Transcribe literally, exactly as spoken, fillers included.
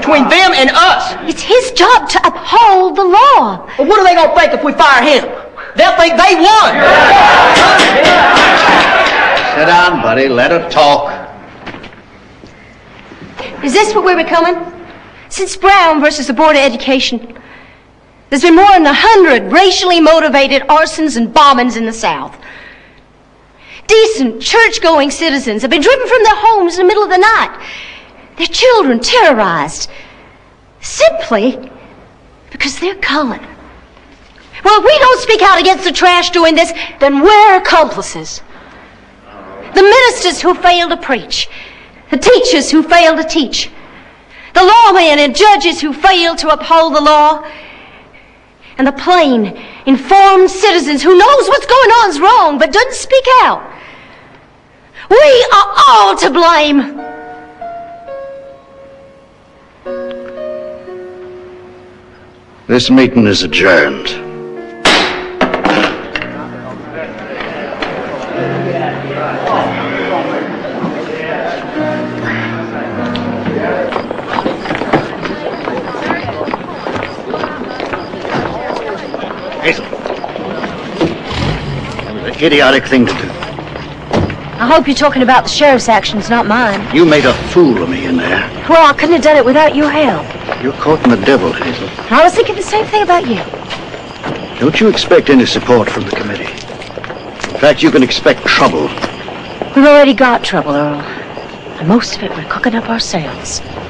between them and us. It's his job to uphold the law. Well, what are they gonna think if we fire him? They'll think they won. Sit down, buddy. Let her talk. Is this what we're becoming? Since Brown versus the Board of Education, there's been more than a hundred racially motivated arsons and bombings in the South. Decent, church-going citizens have been driven from their homes in the middle of the night. Their children terrorized. Simply because they're colored. Well, if we don't speak out against the trash doing this, then we're accomplices. The ministers who fail to preach. The teachers who fail to teach. The lawmen and judges who fail to uphold the law. And the plain, informed citizens who knows what's going on is wrong but doesn't speak out. We are all to blame. This meeting is adjourned. Hazel. That was an idiotic thing to do. I hope you're talking about the sheriff's actions, not mine. You made a fool of me in there. Well, I couldn't have done it without your help. You're caught in the devil, Hazel. I was thinking the same thing about you. Don't you expect any support from the committee. In fact, you can expect trouble. We've already got trouble, Earl. And most of it we're cooking up ourselves.